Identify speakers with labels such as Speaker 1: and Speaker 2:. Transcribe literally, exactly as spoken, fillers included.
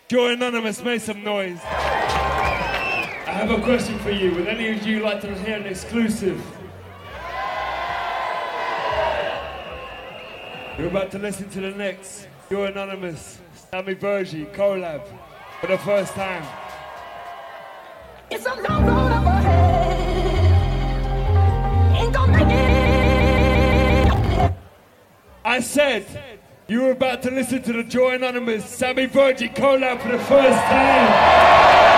Speaker 1: Joy Anonymous, make some noise. I have a question for you. Would any of you like to hear an exclusive? You're about to listen to the next Joy Anonymous, Sammy Virgie collab for the first time.
Speaker 2: It's a long road up ahead. Ain't gonna make it.
Speaker 1: I said you were about to listen to the Joy Anonymous, Sammy Virgie collab for the first time.